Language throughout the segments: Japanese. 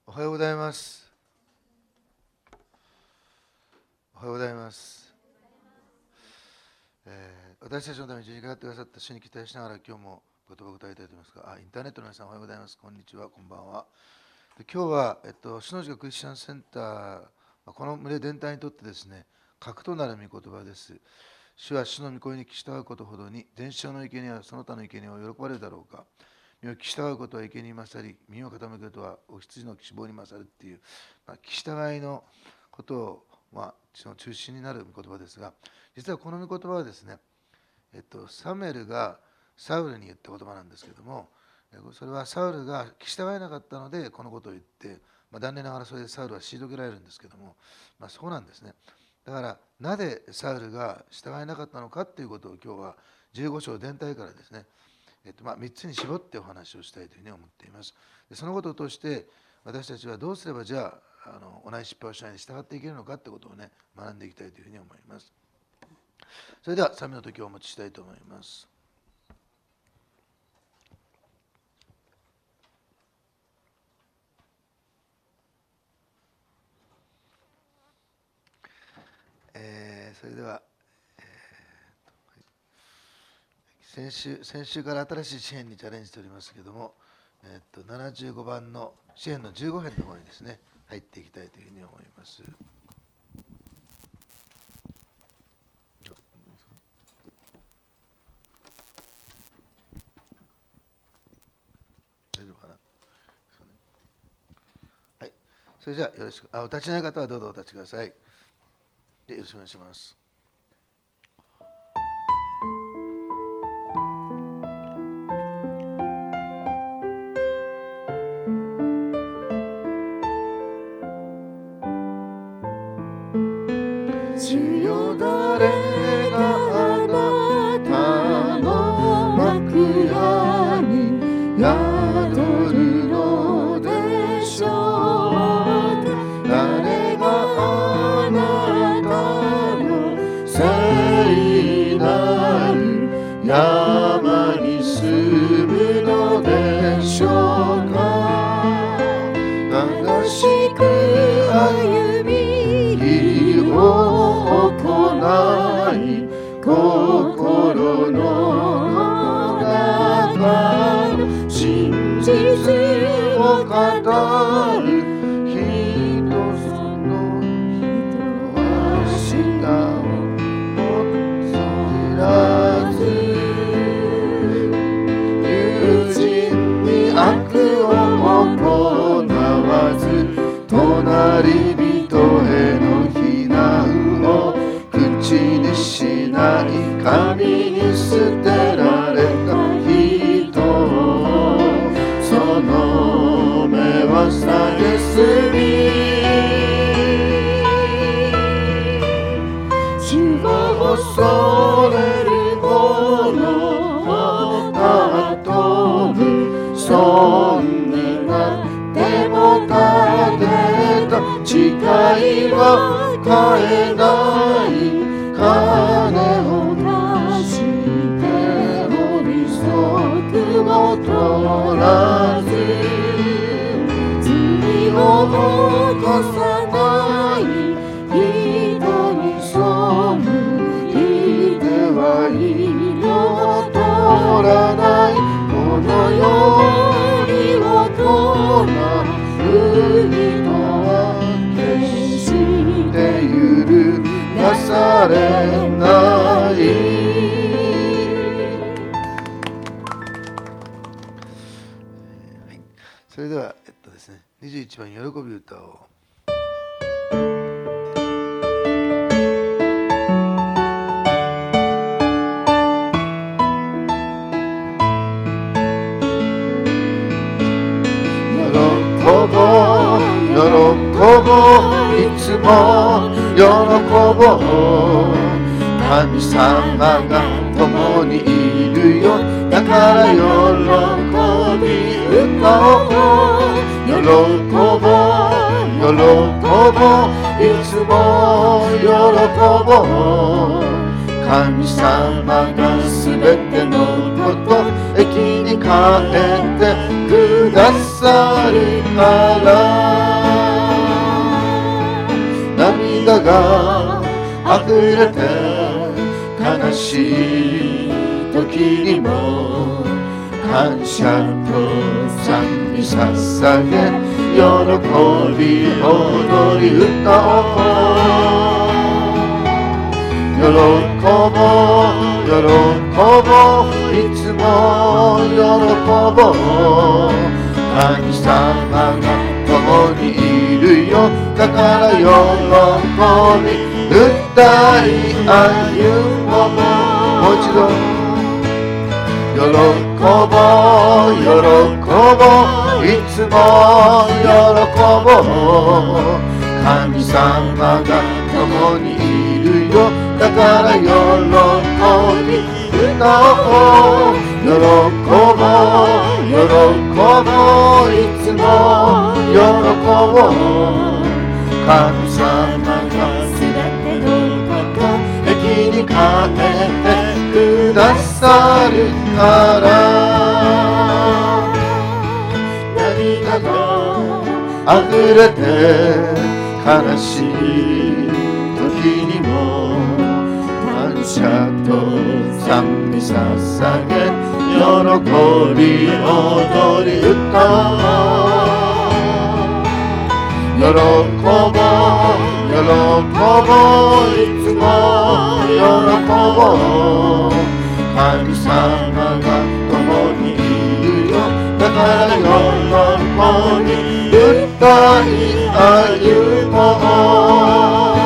おはようございます。おはようございます。私たちのために十字架にかかってくださった主に期待しながら今日も言葉を答えたいと思いますが、インターネットの皆さんおはようございます。こんにちは、こんばんは。今日は、主の字がクリスチャンセンター、この群れ全体にとってですね、核となる御言葉です。主は主の御声に従うことほどに、伝承の生贄はその他の生贄を喜ばれるだろうか。身を従うことは生贄に勝り、身を傾けることはお羊の脂肪に勝るっていう、従いのことを、その中心になる御言葉ですが、実はこの御言葉はですね、サムエルがサウルに言った言葉なんですけども、それはサウルが従えなかったのでこのことを言って、残念ながらそれでサウルは退けられるんですけども、そうなんですね。だからなぜサウルが従えなかったのかということを今日は15章全体からですね、3つに絞ってお話をしたいというふうに思っています。そのことを通して私たちはどうすればじゃあ同じ失敗をしないで従っていけるのかということをね、学んでいきたいというふうに思います。それでは賛美の時をお持ちしたいと思います。それでは、先週から新しい詩編にチャレンジしておりますけれども、75番の詩編の15編の方にですね、入っていきたいというふうに思います。大丈夫かな。はい、それじゃあよろしく。お立ちない方はどうぞお立ちください。よろしくお願いします。 主よ、誰があなたの幕屋に宿るのでしょうか。誰があなたの聖なる山に住むのでしょうか。正しく歩みを行い、心の中の真実を語る人、その人は舌をそらず、友人に悪を行わず、隣人への非難を口にしない、神に捨てられた人、その目は蔑み、主を恐れる者を尊ぶ、尊になっても立てた誓いは変えない。金を出しても利息も取らず、罪を犯さない人に背いては色を取らない。この世に大人人は決して許されない。 それではですね、21番喜び歌を。 喜ぼう、いつも喜ぼう、神様が共にいるよ。だから喜び歌おう。喜ぼう、喜ぼう、いつも喜ぼう、神様がすべてのこと益に変えてくださるから。 が溢れて悲しい時にも感謝と賛美捧げ喜び踊り歌おう喜ぼう喜ぼういつも喜ぼう神様が共にいるよだから喜び歌い歩もうもう一度喜ぼう喜ぼういつも喜ぼう神様が共にいるよだから喜び歌おう喜ぼう喜ぼういつも喜ぼう神様がすべてのこと敵に勝ててくださるから涙が溢れて悲しい時にも感謝と賛美捧げ喜び踊り歌おう喜ぼう喜ぼういつも喜ぼう神様が共にいるよだから喜び歌い歩もう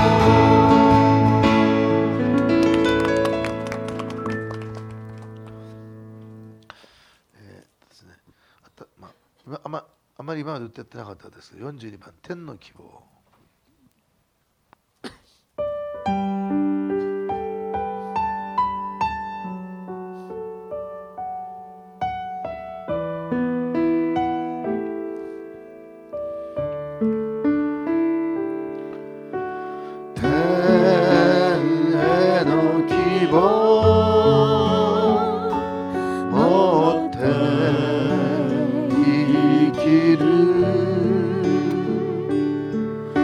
あまり今まで歌ってなかったですけど、42番天の希望。 天への希望持って生きる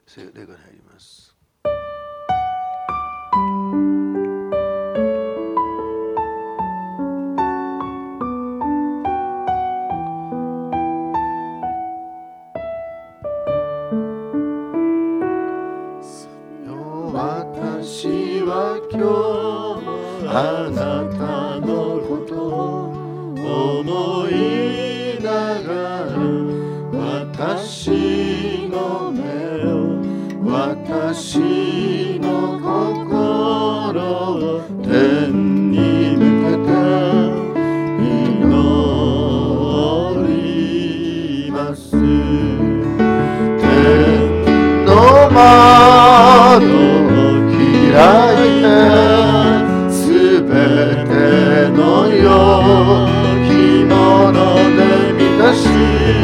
礼拝に入ります。 私は今日あなたのことを思いながら、私の目を私の心を天に向けて祈ります。天の窓開いてすべての良きもので満たし、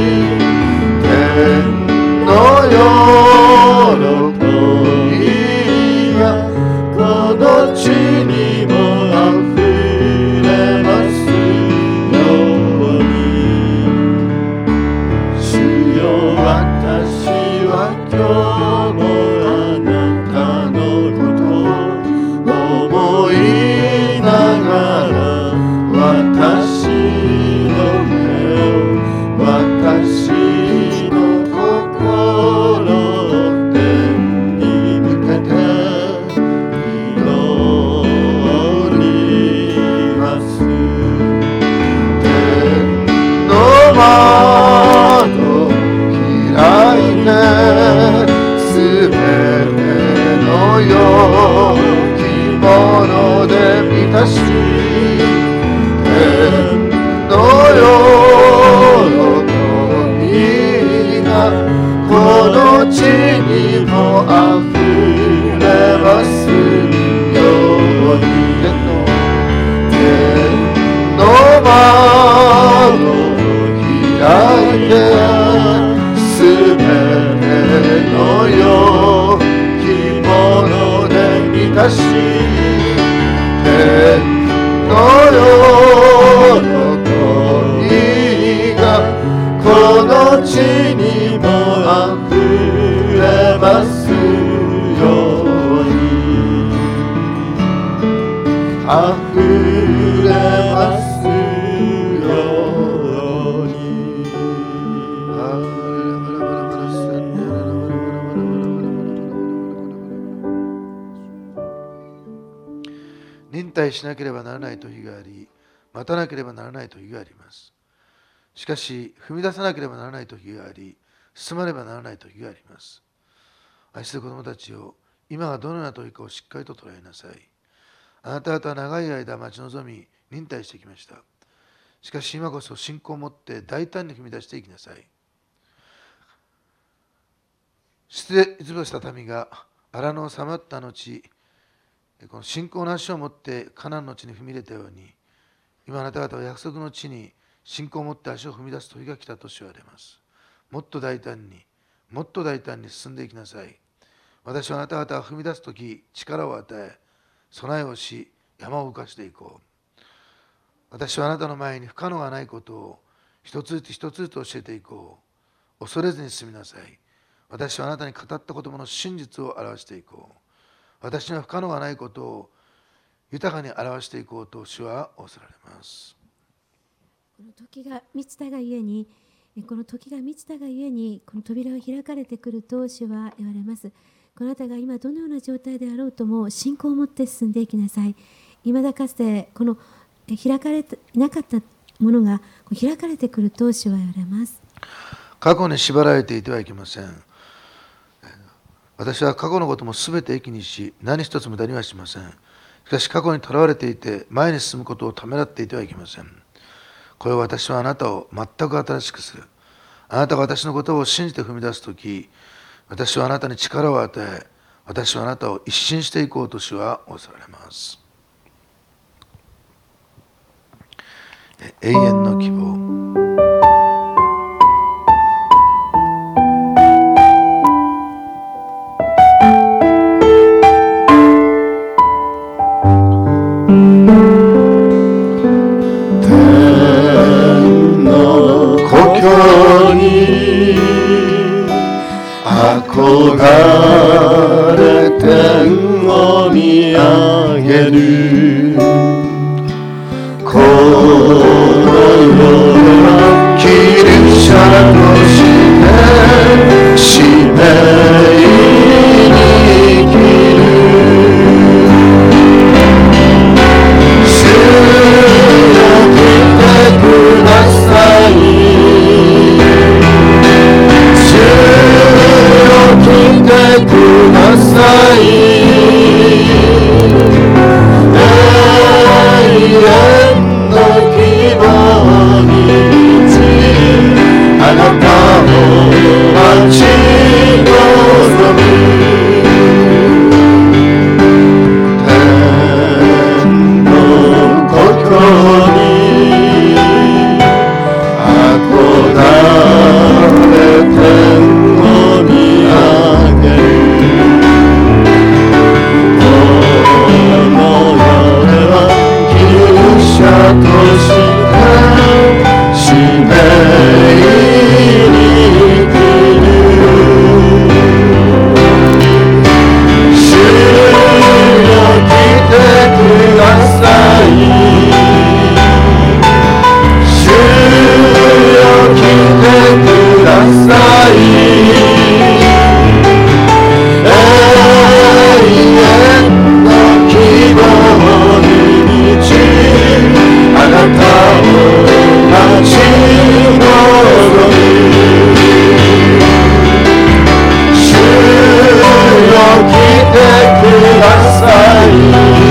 天の喜びがこの地にもあふれますように。主よ、私は今日もあなたのことを思いながら、私の目を私の心を天に向けて祈ります。天の窓開いてすべての良きもので満たし、天の喜びがこの地にもあふれますように。天の窓開いてすべての良きもので満たし、天の喜びがこの地にもあふれますように、あふれますように。 忍耐しなければならない時があり、待たなければならない時があります。しかし、踏み出さなければならない時があり、進まねばならない時があります。愛する子供たちを、今がどのような時かをしっかりと捉えなさい。あなた方は長い間待ち望み、忍耐してきました。しかし今こそ信仰を持って大胆に踏み出していきなさい。出没した民が荒野をさまった後、この信仰の足を持ってカナンの地に踏み入れたように、今あなた方は約束の地に信仰を持って足を踏み出す時が来たと言われます。もっと大胆に、もっと大胆に進んでいきなさい。私はあなた方が踏み出す時、力を与え、備えをし、山を動かしていこう。私はあなたの前に不可能がないことを一つずつ一つずつ教えていこう。恐れずに進みなさい。私はあなたに語った言葉の真実を表していこう。私には不可能がないことを豊かに表していこうと主は仰せられます。 この時が満ちたがゆえに、この扉を開かれてくると主は言われます。こなたが今どのような状態であろうとも信仰を持って進んでいきなさい。未だかつてこの開かれていなかったものが開かれてくると主は言われます。 過去に縛られていてはいけません。私は過去のこともすべて益にし、何一つ無駄にはしません。しかし過去にとらわれていて、前に進むことをためらっていてはいけません。これは私はあなたを全く新しくする。あなたが私のことを信じて踏み出すとき、私はあなたに力を与え、私はあなたを一新していこうと主は仰せられます。永遠の希望。 憧れ天を見上げる。この世ではキリシャとして使命に生きる。主よ来てください。主よ来てください。永遠の希望に満ち、あなたを待ち望む。天の故郷に憧れ天を見上げる。この世ではキリシャとして使命に生きる。主よ来てください。主よ来てください。永遠の希望に満ち、あなたを待ち望む。主よ来てください。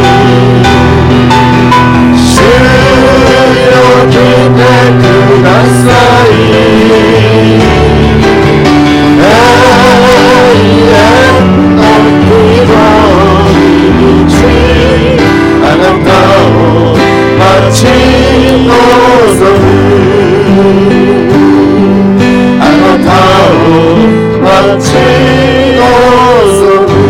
主よ来てください。永遠の希望に満ち、あなたを待ち望む。あなたを待ち望む。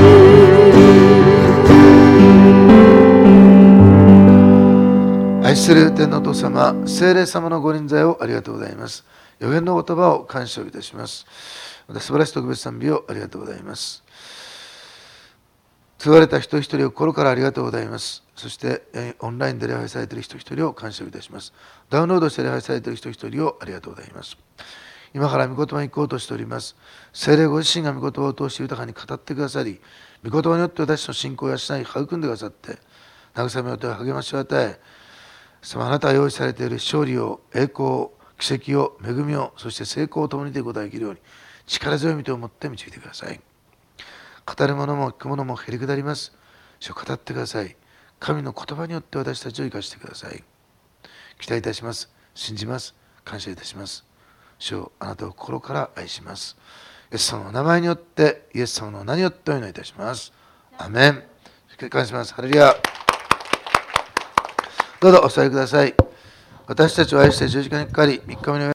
愛する天のお父様、聖霊様のご臨在をありがとうございます。予言の言葉を感謝いたします。また素晴らしい特別賛美をありがとうございます。継がれた人一人を心からありがとうございます。そしてオンラインで礼拝されている人一人を感謝いたします。ダウンロードして礼拝されている人一人をありがとうございます。今から御言葉に行こうとしております。聖霊ご自身が御言葉を通して豊かに語ってくださり、御言葉によって私の信仰を養い育んでくださって、慰めを与え励ましを与え、あなたが用意されている勝利を、栄光を、奇跡を、恵みを、そして成功を共にということができるように、力強い御手を持って導いてください。語る者も聞く者もへりくだります。主を語ってください。神の言葉によって私たちを生かしてください。期待いたします。信じます。感謝いたします。主をあなたを心から愛します。イエス様の名前によって、イエス様の名によってお祈りいたします。アメン。感謝します。ハレルヤ。どうぞお座りください。私たちを愛して十字架にかかり、3日目の